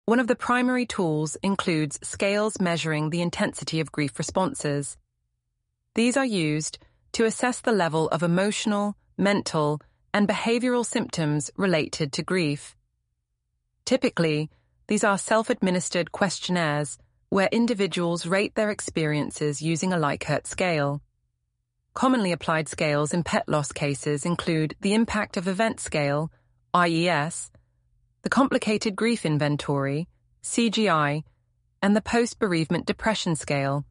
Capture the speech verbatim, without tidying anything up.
One of the primary tools includes scales measuring the intensity of grief responses. These are used to assess the level of emotional, mental, and behavioral symptoms related to grief. Typically, these are self-administered questionnaires where individuals rate their experiences using a Likert scale. Commonly applied scales in pet loss cases include the Impact of Event Scale, I E S, the Complicated Grief Inventory, C G I, and the Post-Bereavement Depression Scale,